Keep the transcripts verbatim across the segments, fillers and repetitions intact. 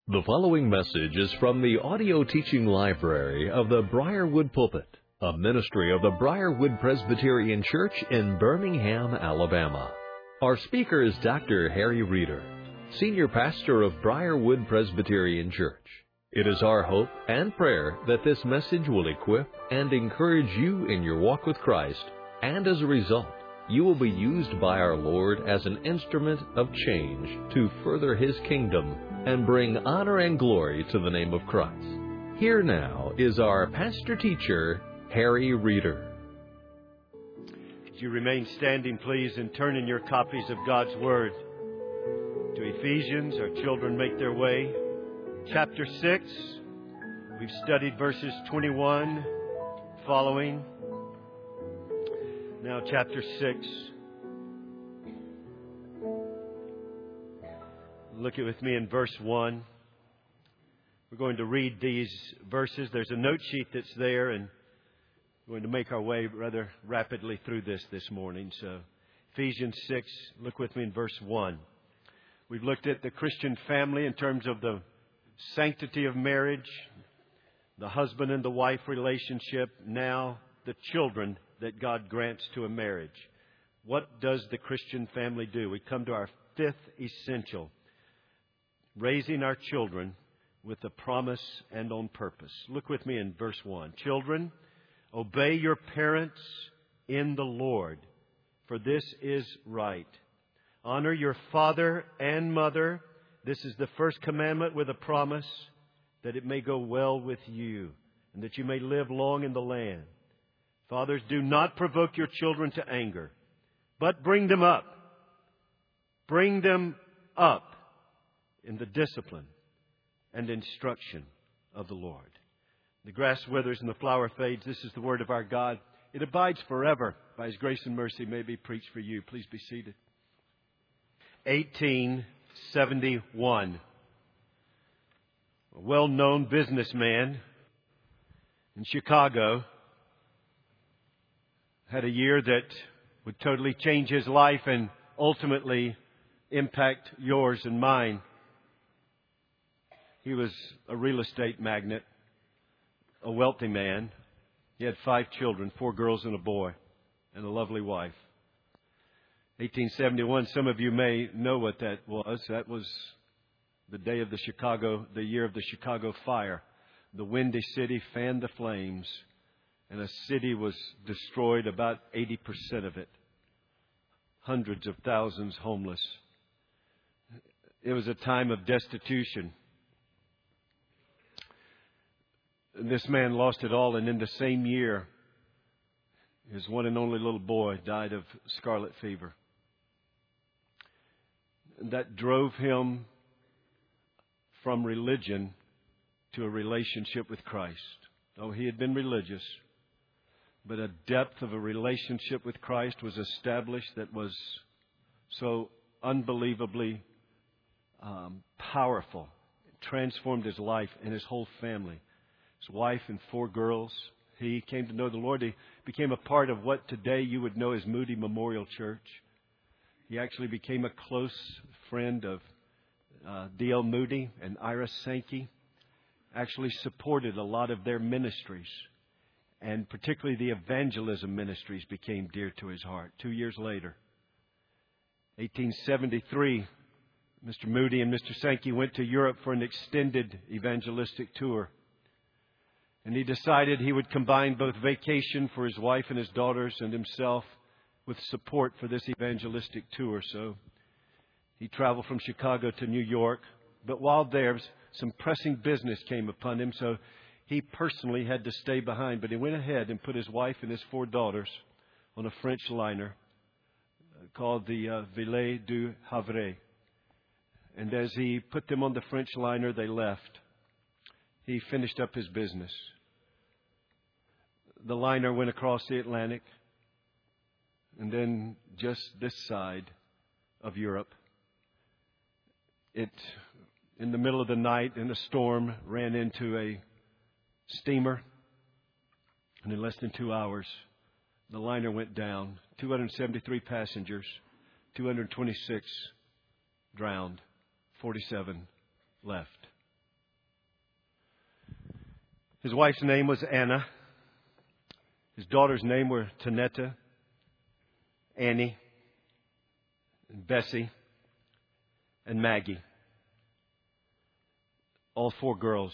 The following message is from the audio teaching library of the Briarwood Pulpit, a ministry of the Briarwood Presbyterian Church in Birmingham, Alabama. Our speaker is Doctor Harry Reeder, Senior Pastor of Briarwood Presbyterian Church. It is our hope and prayer that this message will equip and encourage you in your walk with Christ, and as a result, you will be used by our Lord as an instrument of change to further His kingdom and bring honor and glory to the name of Christ. Here now is our pastor-teacher, Harry Reeder. Would you remain standing, please, and turn in your copies of God's Word to Ephesians. Our children make their way. Chapter six. We've studied verses twenty-one following. Now chapter six. Look at with me in verse one. We're going to read these verses. There's a note sheet that's there, and we're going to make our way rather rapidly through this this morning. So Ephesians six, look with me in verse one. We've looked at the Christian family in terms of the sanctity of marriage, the husband and the wife relationship, now the children that God grants to a marriage. What does the Christian family do? We come to our fifth essential: raising our children with a promise and on purpose. Look with me in verse one. Children, obey your parents in the Lord, for this is right. Honor your father and mother. This is the first commandment with a promise, that it may go well with you and that you may live long in the land. Fathers, do not provoke your children to anger, but bring them up. Bring them up in the discipline and instruction of the Lord. The grass withers and the flower fades. This is the word of our God. It abides forever. By His grace and mercy may be preached for you. Please be seated. eighteen seventy-one. A well-known businessman in Chicago had a year that would totally change his life and ultimately impact yours and mine. He was a real estate magnate, a wealthy man. He had five children, four girls and a boy, and a lovely wife. eighteen seventy-one, some of you may know what that was. That was the day of the Chicago, the year of the Chicago fire. The Windy City fanned the flames, and a city was destroyed, about eighty percent of it. Hundreds of thousands homeless. It was a time of destitution. And this man lost it all, and in the same year, his one and only little boy died of scarlet fever. And that drove him from religion to a relationship with Christ. Oh, he had been religious, but a depth of a relationship with Christ was established that was so unbelievably um, powerful. It transformed his life and his whole family. His wife and four girls. He came to know the Lord. He became a part of what today you would know as Moody Memorial Church. He actually became a close friend of uh, D L Moody and Ira Sankey. Actually supported a lot of their ministries. And particularly the evangelism ministries became dear to his heart. Two years later, eighteen seventy-three, Mister Moody and Mister Sankey went to Europe for an extended evangelistic tour. And he decided he would combine both vacation for his wife and his daughters and himself with support for this evangelistic tour. So he traveled from Chicago to New York. But while there, some pressing business came upon him, so he personally had to stay behind. But he went ahead and put his wife and his four daughters on a French liner called the uh, Ville du Havre. And as he put them on the French liner, they left. He finished up his business. The liner went across the Atlantic, and then just this side of Europe, it, in the middle of the night, in a storm, ran into a steamer, and in less than two hours, the liner went down. two hundred seventy-three passengers, two hundred twenty-six drowned, forty-seven left. His wife's name was Anna. His daughters' name were Tanetta, Annie, and Bessie, and Maggie. All four girls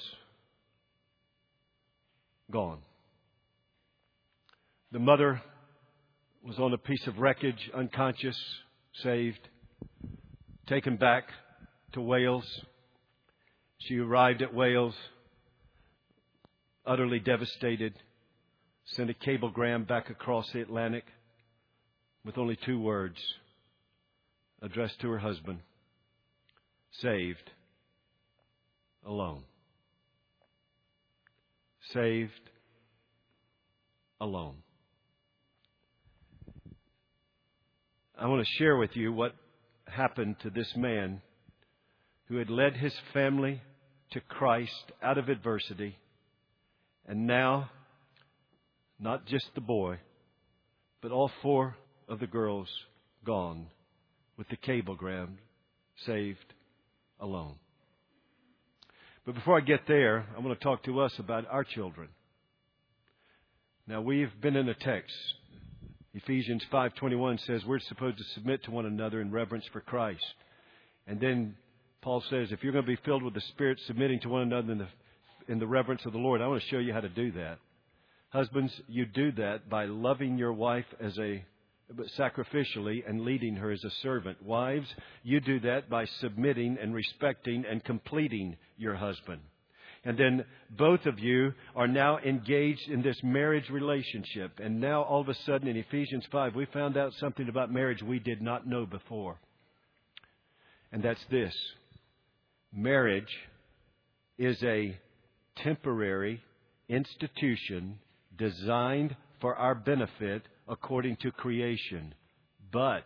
gone. The mother was on a piece of wreckage, unconscious, saved, taken back to Wales. She arrived at Wales, utterly devastated, sent a cablegram back across the Atlantic with only two words addressed to her husband: saved, alone. Saved, alone. I want to share with you what happened to this man who had led his family to Christ out of adversity. And now, not just the boy, but all four of the girls gone with the cablegram, saved, alone. But before I get there, I want to talk to us about our children. Now, we've been in a text. Ephesians five twenty-one says we're supposed to submit to one another in reverence for Christ. And then Paul says if you're going to be filled with the Spirit, submitting to one another in the, in the reverence of the Lord, I want to show you how to do that. Husbands, you do that by loving your wife as a sacrificially and leading her as a servant. Wives, you do that by submitting and respecting and completing your husband. And then both of you are now engaged in this marriage relationship. And now all of a sudden in Ephesians five, we found out something about marriage we did not know before. And that's this. Marriage is a temporary institution designed for our benefit according to creation. But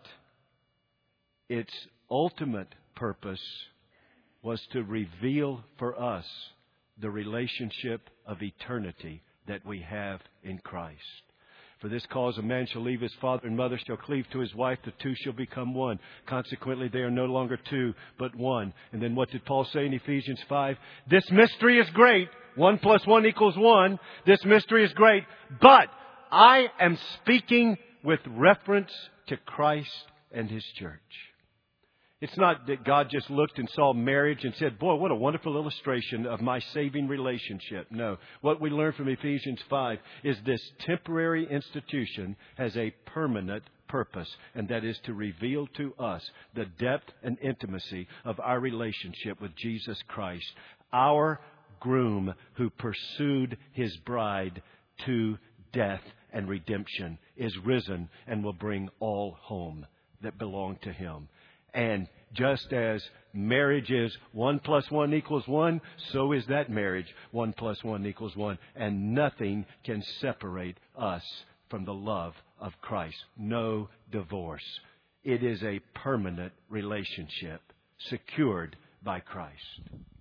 its ultimate purpose was to reveal for us the relationship of eternity that we have in Christ. For this cause, a man shall leave his father and mother, shall cleave to his wife, the two shall become one. Consequently, they are no longer two, but one. And then what did Paul say in Ephesians five? This mystery is great. One plus one equals one. This mystery is great. But I am speaking with reference to Christ and His church. It's not that God just looked and saw marriage and said, boy, what a wonderful illustration of my saving relationship. No. What we learn from Ephesians five is this temporary institution has a permanent purpose, and that is to reveal to us the depth and intimacy of our relationship with Jesus Christ, our groom who pursued His bride to death and redemption, is risen and will bring all home that belong to Him. And just as marriage is one plus one equals one, so is that marriage one plus one equals one. And nothing can separate us from the love of Christ. No divorce. It is a permanent relationship secured by Christ.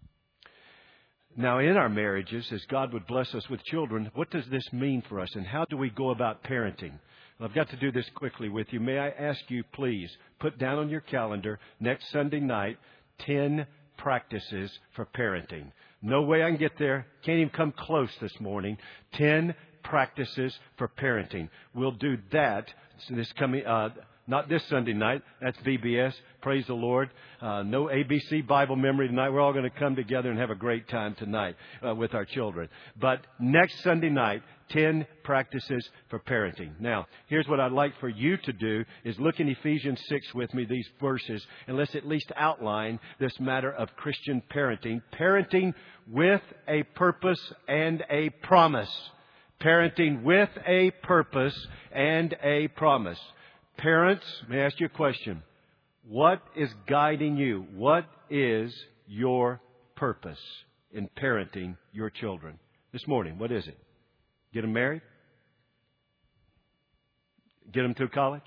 Now, in our marriages, as God would bless us with children, what does this mean for us? And how do we go about parenting? I've got to do this quickly with you. May I ask you, please, put down on your calendar next Sunday night, ten practices for parenting. No way I can get there. Can't even come close this morning. ten practices for parenting. We'll do that this coming, uh, not this Sunday night. That's V B S. Praise the Lord. Uh, no A B C Bible memory tonight. We're all going to come together and have a great time tonight uh, with our children. But next Sunday night, ten practices for parenting. Now, here's what I'd like for you to do is look in Ephesians six with me, these verses, and let's at least outline this matter of Christian parenting. Parenting with a purpose and a promise. Parenting with a purpose and a promise. Parents, may I ask you a question? What is guiding you? What is your purpose in parenting your children? This morning, what is it? Get them married? Get them through college?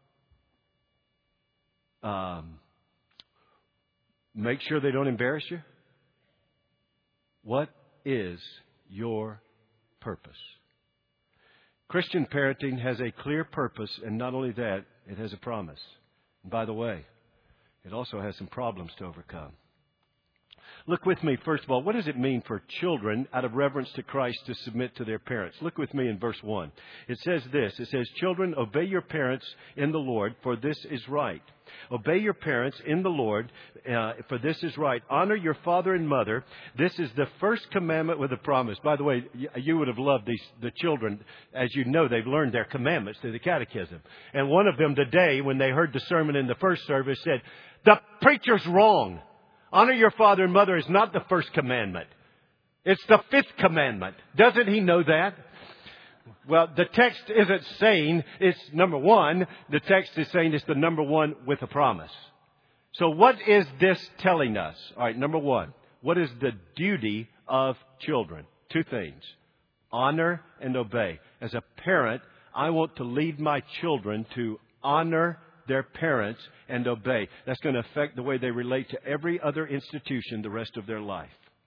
Um, make sure they don't embarrass you? What is your purpose? Christian parenting has a clear purpose, and not only that, it has a promise. And by the way, it also has some problems to overcome. Look with me, first of all, what does it mean for children, out of reverence to Christ, to submit to their parents? Look with me in verse one. It says this. It says, children, obey your parents in the Lord, for this is right. Obey your parents in the Lord, uh, for this is right. Honor your father and mother. This is the first commandment with a promise. By the way, you would have loved these the children. As you know, they've learned their commandments through the catechism. And one of them today, when they heard the sermon in the first service, said, the preacher's wrong. Honor your father and mother is not the first commandment. It's the fifth commandment. Doesn't he know that? Well, the text isn't saying it's number one. The text is saying it's the number one with a promise. So what is this telling us? All right, number one. What is the duty of children? Two things. Honor and obey. As a parent, I want to lead my children to honor their parents and obey. That's going to affect the way they relate to every other institution the rest of their life.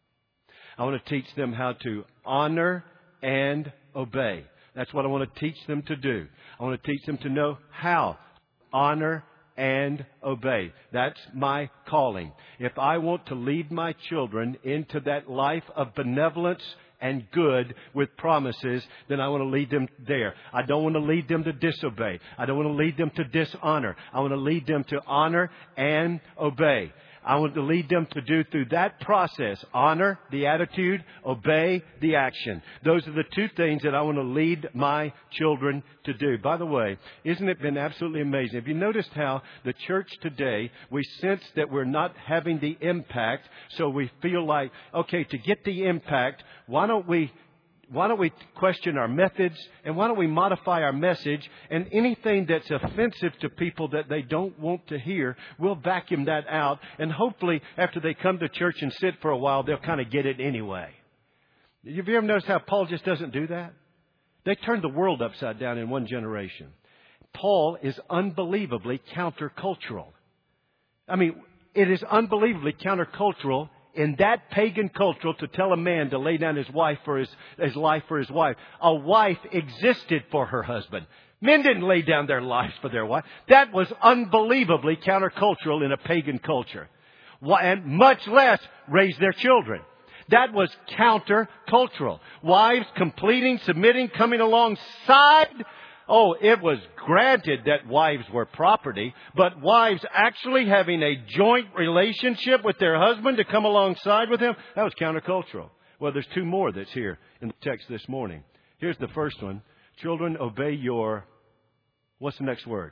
I want to teach them how to honor and obey. That's what I want to teach them to do. I want to teach them to know how to honor and obey. That's my calling. If I want to lead my children into that life of benevolence and good with promises, then I want to lead them there. I don't want to lead them to disobey. I don't want to lead them to dishonor. I want to lead them to honor and obey. I want to lead them to do through that process, honor the attitude, obey the action. Those are the two things that I want to lead my children to do. By the way, isn't it been absolutely amazing? Have you noticed how the church today, we sense that we're not having the impact, so we feel like, okay, to get the impact, why don't we Why don't we question our methods, and why don't we modify our message, and anything that's offensive to people that they don't want to hear, we'll vacuum that out, and hopefully after they come to church and sit for a while, they'll kind of get it anyway. Have you ever noticed how Paul just doesn't do that? They turned the world upside down in one generation. Paul is unbelievably countercultural. I mean, it is unbelievably countercultural in that pagan culture to tell a man to lay down his wife for his, his life for his wife. A wife existed for her husband. Men didn't lay down their lives for their wife. That was unbelievably countercultural in a pagan culture. And much less raise their children. That was countercultural. Wives completing, submitting, coming alongside. Oh, it was granted that wives were property, but wives actually having a joint relationship with their husband to come alongside with him, that was countercultural. Well, there's two more that's here in the text this morning. Here's the first one. Children, obey your, what's the next word?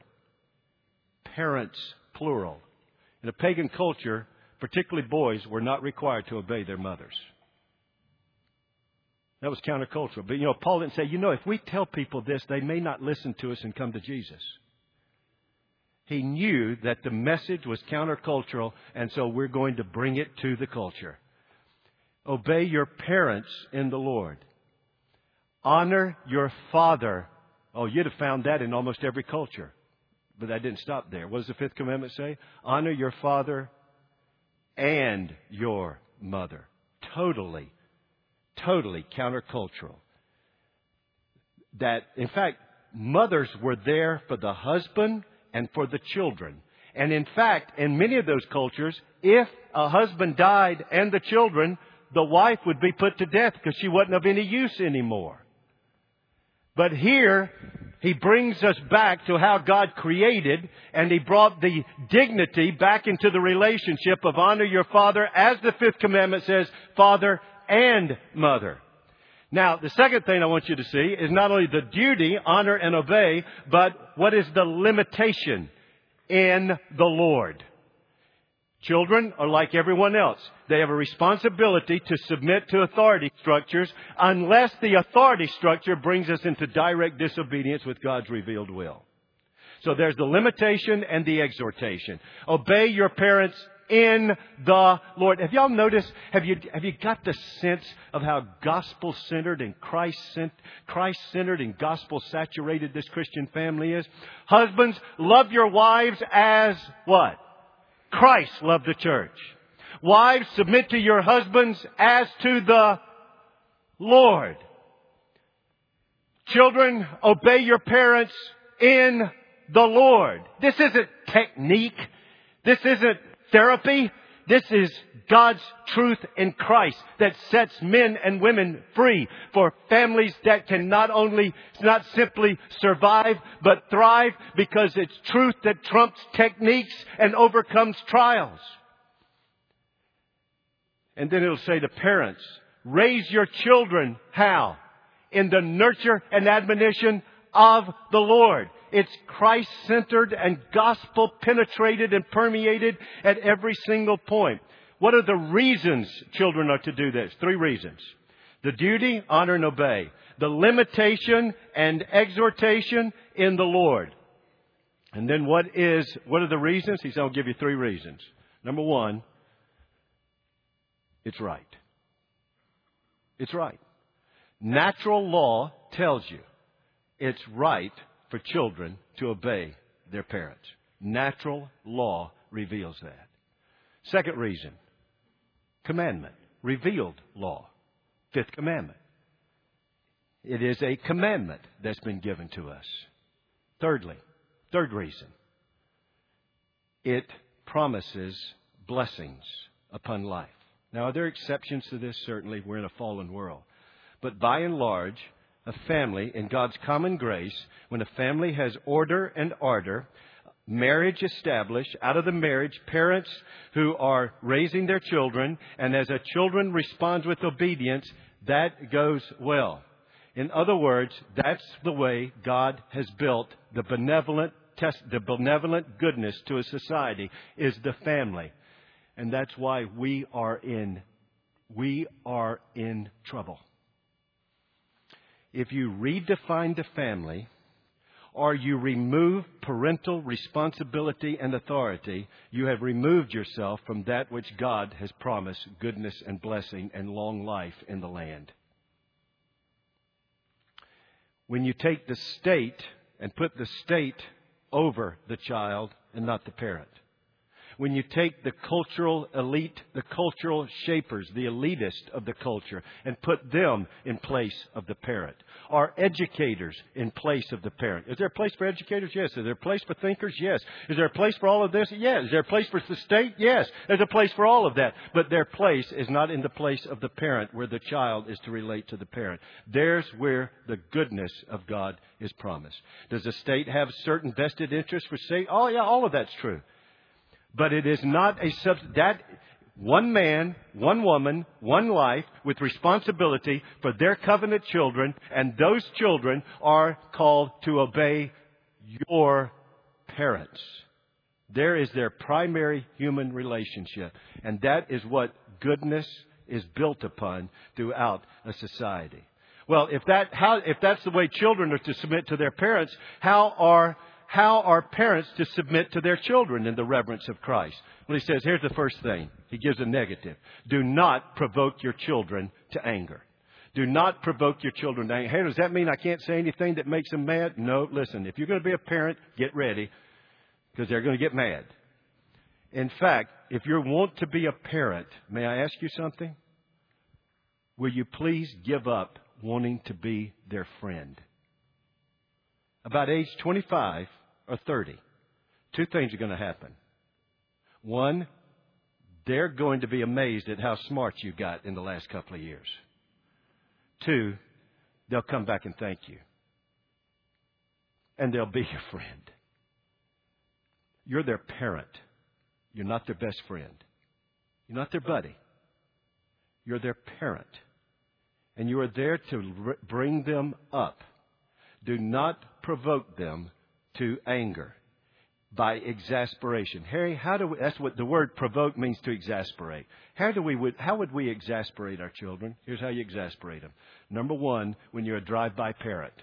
Parents, plural. In a pagan culture, particularly boys were not required to obey their mothers. That was countercultural. But, you know, Paul didn't say, you know, if we tell people this, they may not listen to us and come to Jesus. He knew that the message was countercultural, and so we're going to bring it to the culture. Obey your parents in the Lord. Honor your father. Oh, you'd have found that in almost every culture. But that didn't stop there. What does the fifth commandment say? Honor your father and your mother. Totally. Totally countercultural. That, in fact, mothers were there for the husband and for the children. And in fact, in many of those cultures, if a husband died and the children, the wife would be put to death because she wasn't of any use anymore. But here, he brings us back to how God created, and he brought the dignity back into the relationship of honor your father, as the fifth commandment says, father and mother. Now, the second thing I want you to see is not only the duty, honor and obey, but what is the limitation in the Lord. Children are like everyone else. They have a responsibility to submit to authority structures unless the authority structure brings us into direct disobedience with God's revealed will. So there's the limitation and the exhortation. Obey your parents in the Lord. Have y'all noticed, have you have you got the sense of how gospel-centered and Christ-centered, Christ-centered and gospel-saturated this Christian family is? Husbands, love your wives as what? Christ loved the church. Wives, submit to your husbands as to the Lord. Children, obey your parents in the Lord. This isn't technique. This isn't therapy. This is God's truth in Christ that sets men and women free for families that can not only, not simply survive, but thrive, because it's truth that trumps techniques and overcomes trials. And then it'll say to parents, raise your children how? In the nurture and admonition of the Lord. It's Christ-centered and gospel-penetrated and permeated at every single point. What are the reasons children are to do this? Three reasons. The duty, honor, and obey. The limitation and exhortation in the Lord. And then what is, what are the reasons? He said, I'll give you three reasons. Number one, it's right. It's right. Natural law tells you it's right for children to obey their parents. Natural law reveals that. Second reason, commandment, revealed law. Fifth commandment. It is a commandment that's been given to us. Thirdly, third reason, it promises blessings upon life. Now, are there exceptions to this? Certainly, we're in a fallen world. But by and large, a family, in God's common grace, when a family has order and ardor, marriage established, out of the marriage, parents who are raising their children, and as a children responds with obedience, that goes well. In other words, that's the way God has built the benevolent, test, the benevolent goodness to a society, is the family. And that's why we are in, we are in trouble. If you redefine the family, or you remove parental responsibility and authority, you have removed yourself from that which God has promised, goodness and blessing and long life in the land. When you take the state and put the state over the child and not the parent. When you take the cultural elite, the cultural shapers, the elitist of the culture, and put them in place of the parent. Or educators in place of the parent. Is there a place for educators? Yes. Is there a place for thinkers? Yes. Is there a place for all of this? Yes. Is there a place for the state? Yes. There's a place for all of that. But their place is not in the place of the parent, where the child is to relate to the parent. There's where the goodness of God is promised. Does the state have certain vested interests for state? Oh, yeah, all of that's true. But it is not a sub that one man, one woman, one life with responsibility for their covenant children, and those children are called to obey your parents. There is their primary human relationship, and that is what goodness is built upon throughout a society. Well, if that how if that's the way children are to submit to their parents, how are How are parents to submit to their children in the reverence of Christ? Well, he says, here's the first thing. He gives a negative. Do not provoke your children to anger. Do not provoke your children to anger. Hey, does that mean I can't say anything that makes them mad? No, listen, if you're going to be a parent, get ready, because they're going to get mad. In fact, if you want to be a parent, may I ask you something? Will you please give up wanting to be their friend? About age twenty-five or thirty, two things are going to happen. One, they're going to be amazed at how smart you got in the last couple of years. Two, they'll come back and thank you. And they'll be your friend. You're their parent. You're not their best friend. You're not their buddy. You're their parent. And you are there to bring them up. Do not provoke them to anger by exasperation. Harry, how do we, that's what the word provoke means, to exasperate. How do we, how would we exasperate our children? Here's how you exasperate them. Number one, when you're a drive-by parent.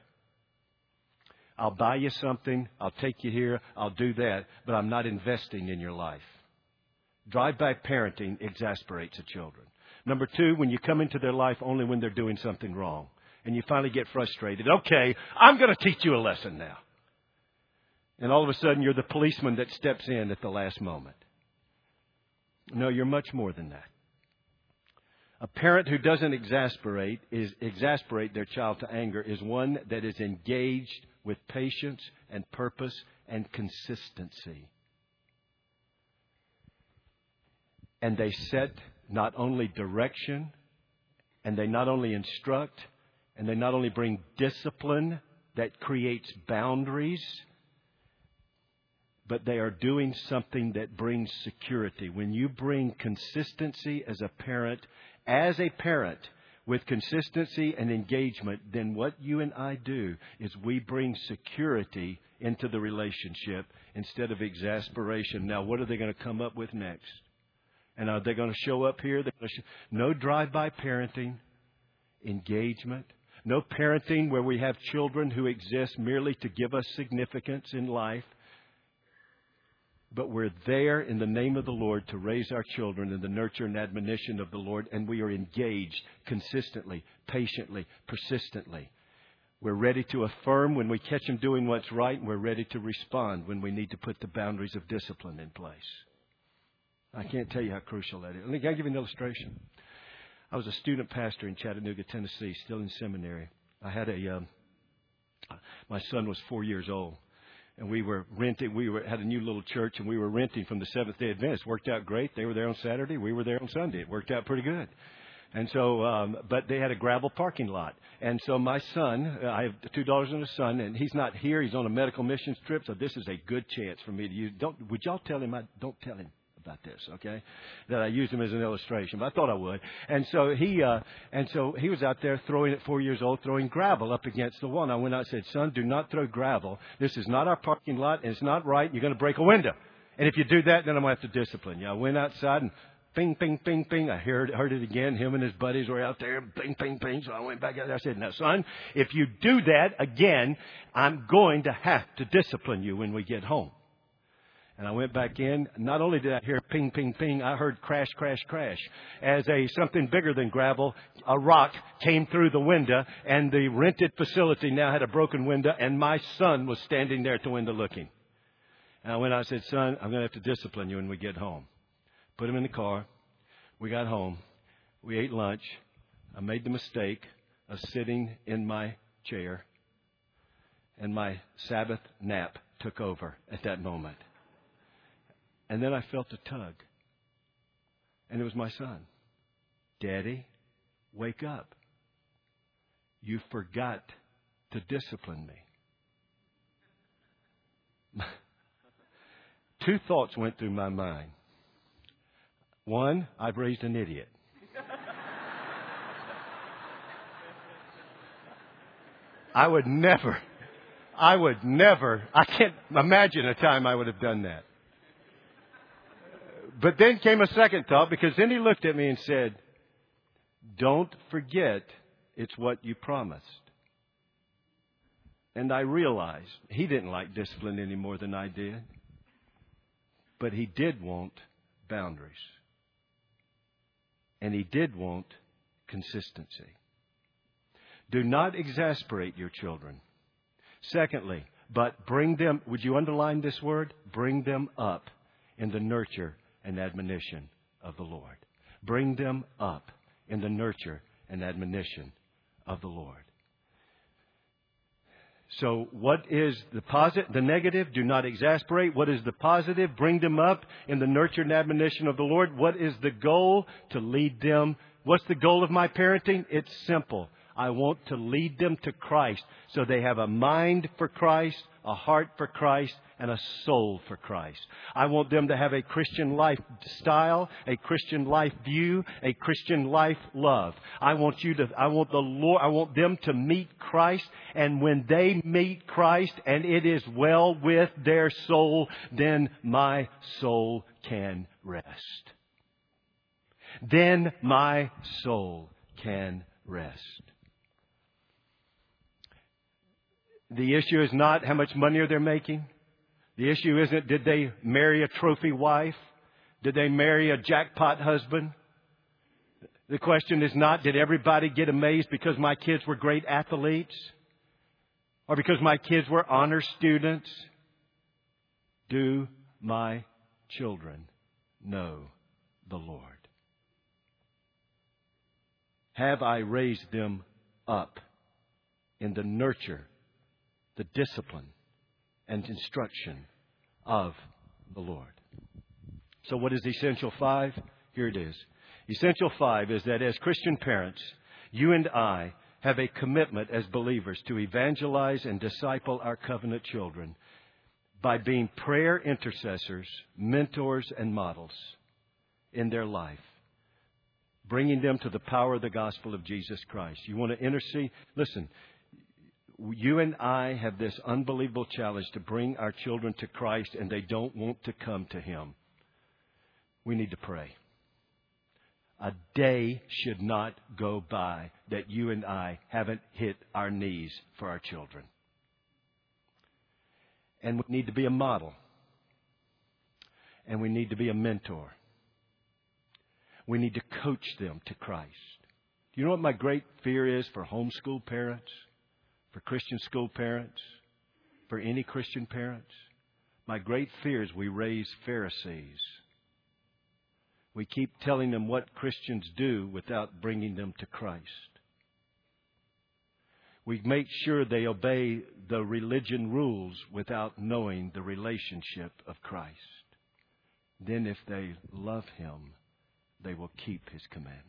I'll buy you something, I'll take you here, I'll do that, but I'm not investing in your life. Drive-by parenting exasperates the children. Number two, when you come into their life only when they're doing something wrong. And you finally get frustrated. Okay, I'm going to teach you a lesson now. And all of a sudden, you're the policeman that steps in at the last moment. No, you're much more than that. A parent who doesn't exasperate is exasperate their child to anger is one that is engaged with patience and purpose and consistency. and they set not only direction, and they not only instruct, and they not only bring discipline that creates boundaries, but they are doing something that brings security. When you bring consistency as a parent, as a parent, with consistency and engagement, then what you and I do is we bring security into the relationship instead of exasperation. Now, what are they going to come up with next? And are they going to show up here? They're going to show, no drive-by parenting, engagement. No parenting where we have children who exist merely to give us significance in life. But we're there in the name of the Lord to raise our children in the nurture and admonition of the Lord. And we are engaged consistently, patiently, persistently. We're ready to affirm when we catch them doing what's right. And we're ready to respond when we need to put the boundaries of discipline in place. I can't tell you how crucial that is. Let me give you an illustration. I was a student pastor in Chattanooga, Tennessee, still in seminary. I had a, um, my son was four years old. And we were renting, we were, had a new little church, and we were renting from the Seventh-day Adventists. Worked out great. They were there on Saturday. We were there on Sunday. It worked out pretty good. And so, um, but they had a gravel parking lot. And so my son, I have two daughters and a son, and he's not here. He's on a medical missions trip. So this is a good chance for me to use. Don't, would y'all tell him? I, don't tell him about this, okay? That I used him as an illustration, but I thought I would. And so he, uh, and so he was out there throwing at four years old, throwing gravel up against the wall. And I went out and said, son, do not throw gravel. This is not our parking lot, and it's not right. You're going to break a window. And if you do that, then I'm going to have to discipline you. I went outside and ping, ping, ping, ping. I heard, heard it again. Him and his buddies were out there, ping, ping, ping. So I went back out there. I said, now, son, if you do that again, I'm going to have to discipline you when we get home. And I went back in. Not only did I hear ping, ping, ping, I heard crash, crash, crash. As a something bigger than gravel, a rock came through the window, and the rented facility now had a broken window, and my son was standing there at the window looking. And I went out and said, son, I'm going to have to discipline you when we get home. Put him in the car. We got home. We ate lunch. I made the mistake of sitting in my chair, and my Sabbath nap took over at that moment. And then I felt a tug. And it was my son. Daddy, wake up. You forgot to discipline me. Two thoughts went through my mind. One, I've raised an idiot. I would never, I would never, I can't imagine a time I would have done that. But then came a second thought, because then he looked at me and said, don't forget it's what you promised. And I realized he didn't like discipline any more than I did. But he did want boundaries. And he did want consistency. Do not exasperate your children. Secondly, but bring them, would you underline this word? Bring them up in the nurture and admonition of the Lord. Bring them up in the nurture and admonition of the Lord. So what is the positive? The negative, do not exasperate. What is the positive? Bring them up in the nurture and admonition of the Lord. What is the goal? To lead them. What's the goal of my parenting? It's simple. I want to lead them to Christ so they have a mind for Christ, a heart for Christ, and a soul for Christ. I want them to have a Christian lifestyle, a Christian life view, a Christian life love. I want you to, I want the Lord, I want them to meet Christ, and when they meet Christ and it is well with their soul, then my soul can rest. Then my soul can rest. The issue is not how much money are they making. The issue isn't, did they marry a trophy wife? Did they marry a jackpot husband? The question is not, did everybody get amazed because my kids were great athletes? Or because my kids were honor students? Do my children know the Lord? Have I raised them up in the nurture, the discipline, and instruction of the Lord? So what is essential five? Here it is. Essential five is that as Christian parents, you and I have a commitment as believers to evangelize and disciple our covenant children by being prayer intercessors, mentors, and models in their life, bringing them to the power of the gospel of Jesus Christ. You want to intercede? Listen, you and I have this unbelievable challenge to bring our children to Christ, and they don't want to come to Him. We need to pray. A day should not go by that you and I haven't hit our knees for our children. And we need to be a model. And we need to be a mentor. We need to coach them to Christ. Do you know what my great fear is for homeschool parents, for Christian school parents, for any Christian parents? My great fear is we raise Pharisees. We keep telling them what Christians do without bringing them to Christ. We make sure they obey the religion rules without knowing the relationship of Christ. Then if they love Him, they will keep His commandments.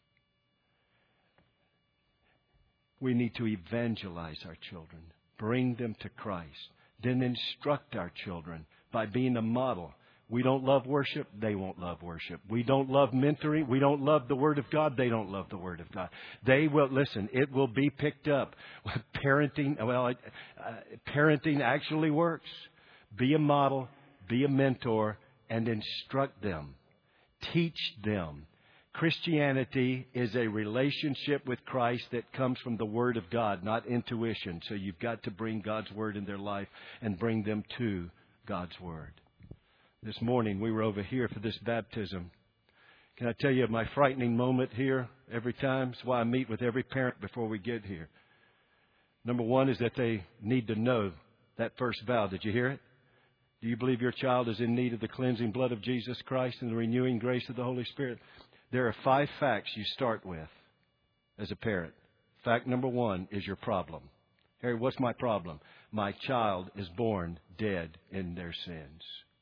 We need to evangelize our children, bring them to Christ, then instruct our children by being a model. We don't love worship, they won't love worship. We don't love mentoring, we don't love the Word of God, they don't love the Word of God. They will, listen, it will be picked up. Parenting, well, uh, parenting actually works. Be a model, be a mentor, and instruct them. Teach them. Christianity is a relationship with Christ that comes from the Word of God, not intuition. So you've got to bring God's Word in their life and bring them to God's Word. This morning we were over here for this baptism. Can I tell you my frightening moment here every time? It's why I meet with every parent before we get here. Number one is that they need to know that first vow. Did you hear it? Do you believe your child is in need of the cleansing blood of Jesus Christ and the renewing grace of the Holy Spirit? There are five facts you start with as a parent. Fact number one is your problem. Harry, what's my problem? My child is born dead in their sins.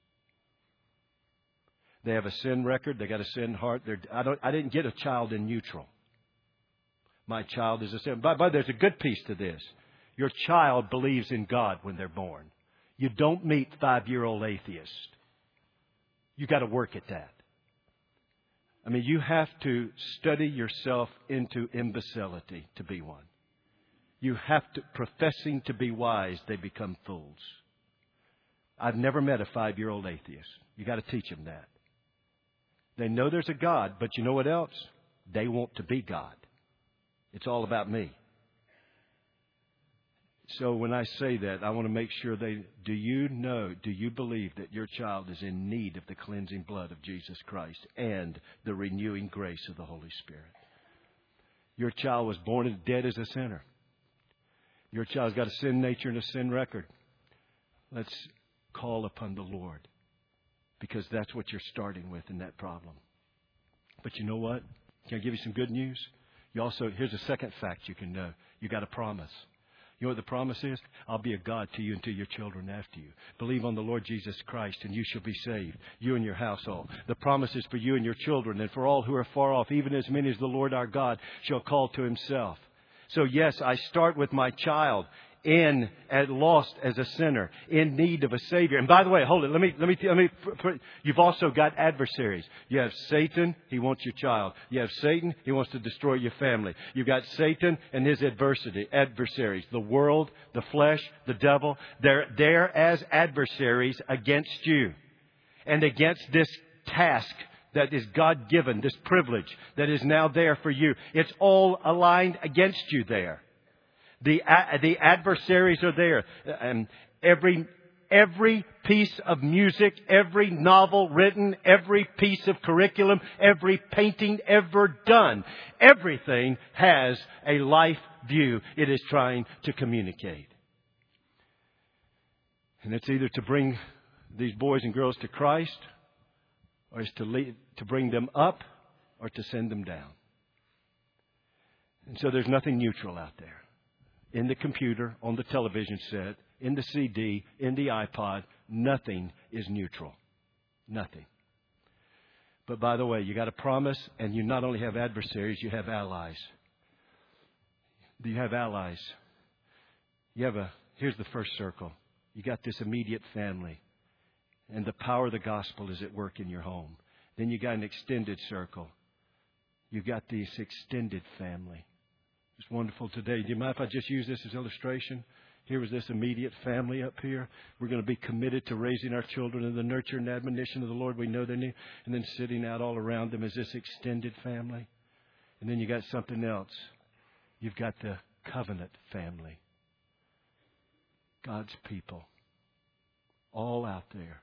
They have a sin record. They got a sin heart. They're, I don't. I didn't get a child in neutral. My child is a sin. But, but there's a good piece to this. Your child believes in God when they're born. You don't meet five-year-old atheists. You got to work at that. I mean, you have to study yourself into imbecility to be one. You have to, professing to be wise, they become fools. I've never met a five-year-old atheist. You got to teach them that. They know there's a God, but you know what else? They want to be God. It's all about me. So when I say that, I want to make sure they, do you know, do you believe that your child is in need of the cleansing blood of Jesus Christ and the renewing grace of the Holy Spirit? Your child was born and dead as a sinner. Your child's got a sin nature and a sin record. Let's call upon the Lord, because that's what you're starting with in that problem. But you know what? Can I give you some good news? You also, here's a second fact you can know. You got a promise. You know what the promise is? I'll be a God to you and to your children after you. Believe on the Lord Jesus Christ and you shall be saved, you and your household. The promise is for you and your children and for all who are far off, even as many as the Lord our God shall call to Himself. So yes, I start with my child in at lost as a sinner, in need of a Savior. And by the way, hold it. Let me, let me, let me, you've also got adversaries. You have Satan. He wants your child. You have Satan. He wants to destroy your family. You've got Satan and his adversity, adversaries, the world, the flesh, the devil. They're there as adversaries against you and against this task that is God-given, this privilege that is now there for you. It's all aligned against you there. The the adversaries are there. And every every piece of music, every novel written, every piece of curriculum, every painting ever done, everything has a life view it is trying to communicate. And it's either to bring these boys and girls to Christ, or it's to lead, to bring them up, or to send them down. And so there's nothing neutral out there. In the computer, on the television set, in the C D, in the iPod, nothing is neutral. Nothing. But by the way, you got a promise, and you not only have adversaries, you have allies. Do you have allies? You have a, here's the first circle. You got this immediate family. And the power of the gospel is at work in your home. Then you got an extended circle. You got this extended family. It's wonderful today. Do you mind if I just use this as illustration? Here was this immediate family up here. We're going to be committed to raising our children in the nurture and admonition of the Lord. We know their name. And then sitting out all around them is this extended family. And then you got something else. You've got the covenant family. God's people. All out there.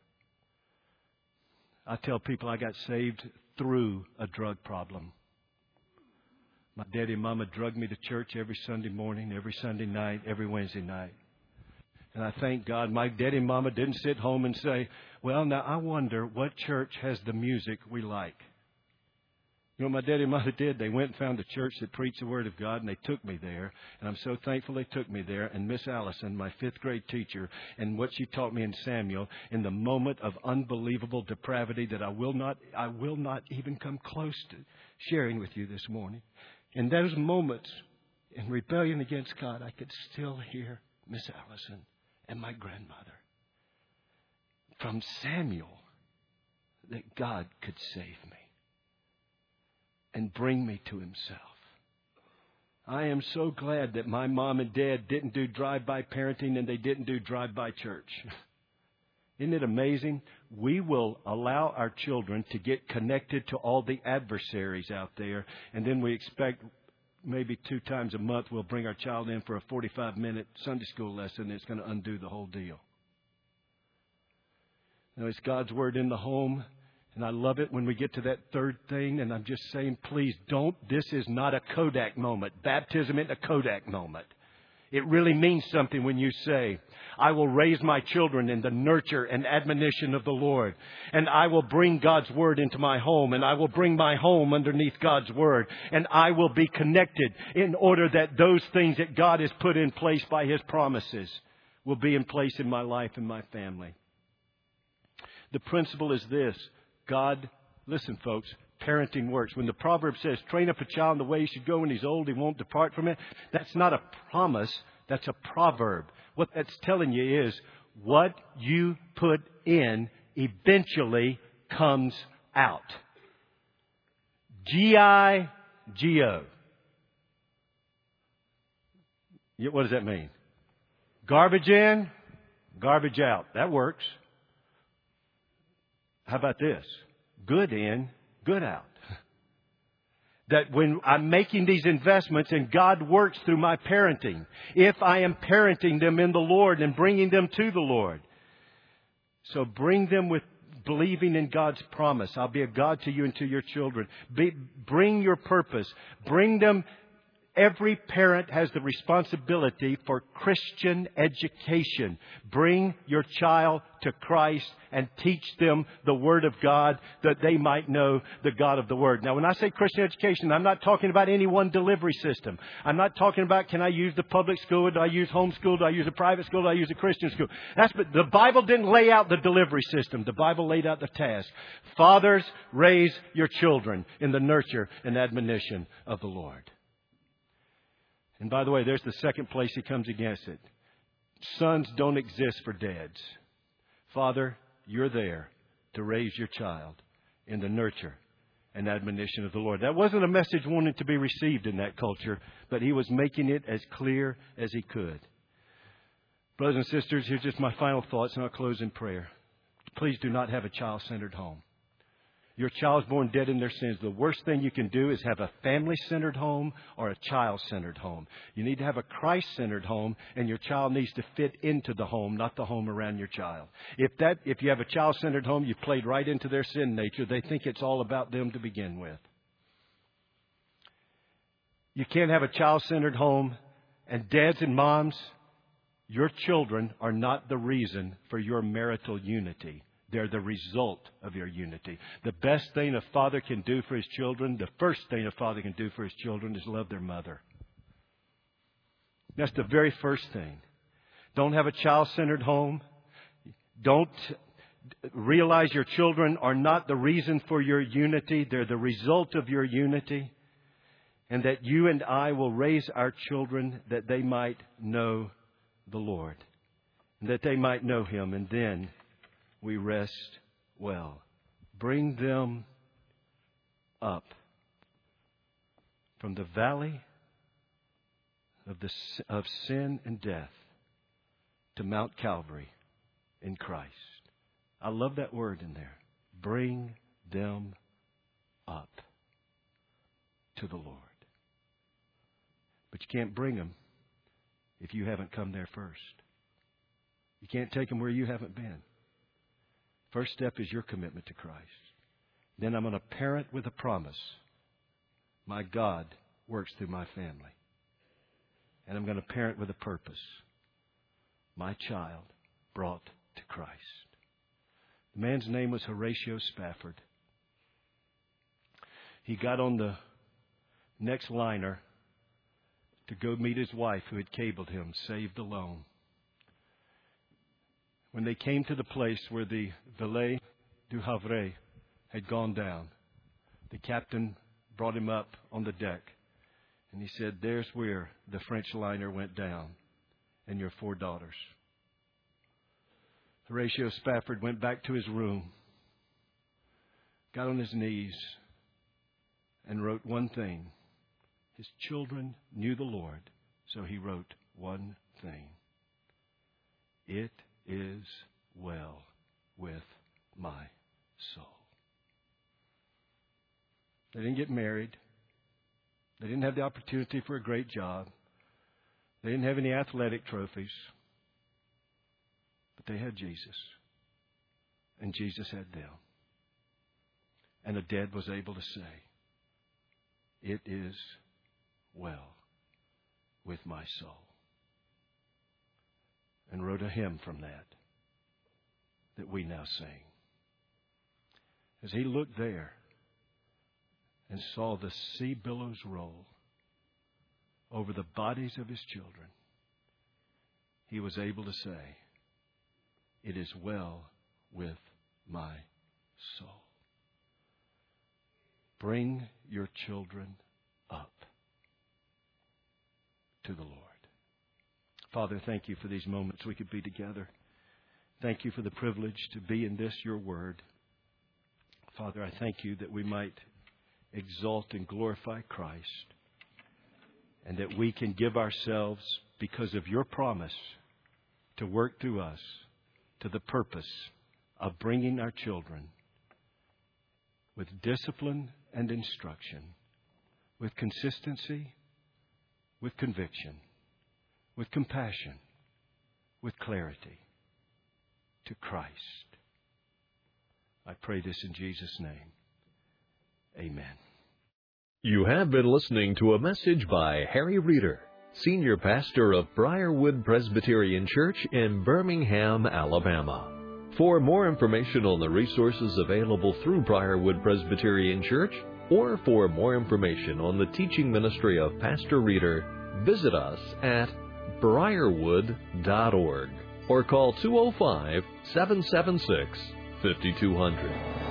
I tell people I got saved through a drug problem. My daddy and mama drugged me to church every Sunday morning, every Sunday night, every Wednesday night. And I thank God my daddy and mama didn't sit home and say, well, now I wonder what church has the music we like. You know what my daddy and mama did? They went and found a church that preached the Word of God, and they took me there. And I'm so thankful they took me there. And Miss Allison, my fifth grade teacher, and what she taught me in Samuel, in the moment of unbelievable depravity that I will not, I will not even come close to sharing with you this morning. In those moments, in rebellion against God, I could still hear Miss Allison and my grandmother from Samuel that God could save me and bring me to Himself. I am so glad that my mom and dad didn't do drive-by parenting and they didn't do drive-by church. Isn't it amazing? We will allow our children to get connected to all the adversaries out there, and then we expect maybe two times a month we'll bring our child in for a forty-five minute Sunday school lesson that's going to undo the whole deal. Now, it's God's Word in the home, and I love it when we get to that third thing, and I'm just saying, please don't, this is not a Kodak moment. Baptism isn't a Kodak moment. It really means something when you say, I will raise my children in the nurture and admonition of the Lord. And I will bring God's Word into my home. And I will bring my home underneath God's Word. And I will be connected in order that those things that God has put in place by His promises will be in place in my life and my family. The principle is this. God, listen folks, parenting works. When the proverb says, train up a child in the way he should go, when he's old, he won't depart from it. That's not a promise. That's a proverb. What that's telling you is what you put in eventually comes out. G I G O. What does that mean? Garbage in, garbage out. That works. How about this? Good in, good out. That when I'm making these investments and God works through my parenting, if I am parenting them in the Lord and bringing them to the Lord. So bring them with believing in God's promise. I'll be a God to you and to your children. Be, bring your purpose. Bring them. Every parent has the responsibility for Christian education. Bring your child to Christ and teach them the Word of God that they might know the God of the Word. Now, when I say Christian education, I'm not talking about any one delivery system. I'm not talking about, can I use the public school? Do I use homeschool? Do I use a private school? Do I use a Christian school? That's, but the Bible didn't lay out the delivery system. The Bible laid out the task. Fathers, raise your children in the nurture and admonition of the Lord. And by the way, there's the second place he comes against it. Sons don't exist for dads. Father, you're there to raise your child in the nurture and admonition of the Lord. That wasn't a message wanted to be received in that culture, but he was making it as clear as he could. Brothers and sisters, here's just my final thoughts, and I'll close in prayer. Please do not have a child-centered home. Your child's born dead in their sins. The worst thing you can do is have a family-centered home or a child-centered home. You need to have a Christ-centered home, and your child needs to fit into the home, not the home around your child. If that, if you have a child-centered home, you've played right into their sin nature. They think it's all about them to begin with. You can't have a child-centered home, and dads and moms, your children are not the reason for your marital unity. They're the result of your unity. The best thing a father can do for his children, the first thing a father can do for his children is love their mother. That's the very first thing. Don't have a child-centered home. Don't, realize your children are not the reason for your unity. They're the result of your unity. And that you and I will raise our children that they might know the Lord. And that they might know Him. And then we rest well. Bring them up from the valley of the of sin and death to Mount Calvary in Christ. I love that word in there. Bring them up to the Lord. But you can't bring them if you haven't come there first. You can't take them where you haven't been. First step is your commitment to Christ. Then I'm going to parent with a promise. My God works through my family. And I'm going to parent with a purpose. My child brought to Christ. The man's name was Horatio Spafford. He got on the next liner to go meet his wife who had cabled him, saved alone. When they came to the place where the Valet du Havre had gone down, the captain brought him up on the deck. And he said, there's where the French liner went down and your four daughters. Horatio Spafford went back to his room, got on his knees, and wrote one thing. His children knew the Lord, so he wrote one thing. It is well with my soul. They didn't get married. They didn't have the opportunity for a great job. They didn't have any athletic trophies. But they had Jesus. And Jesus had them. And the dead was able to say, it is well with my soul. And wrote a hymn from that that we now sing. As he looked there and saw the sea billows roll over the bodies of his children, he was able to say, it is well with my soul. Bring your children up to the Lord. Father, thank you for these moments we could be together. Thank you for the privilege to be in this, your word. Father, I thank you that we might exalt and glorify Christ, and that we can give ourselves, because of your promise, to work through us to the purpose of bringing our children with discipline and instruction, with consistency, with conviction, with compassion, with clarity, to Christ. I pray this in Jesus' name. Amen. You have been listening to a message by Harry Reeder, Senior Pastor of Briarwood Presbyterian Church in Birmingham, Alabama. For more information on the resources available through Briarwood Presbyterian Church, or for more information on the teaching ministry of Pastor Reeder, visit us at briarwood dot org or call two oh five, seven seven six, five two zero zero.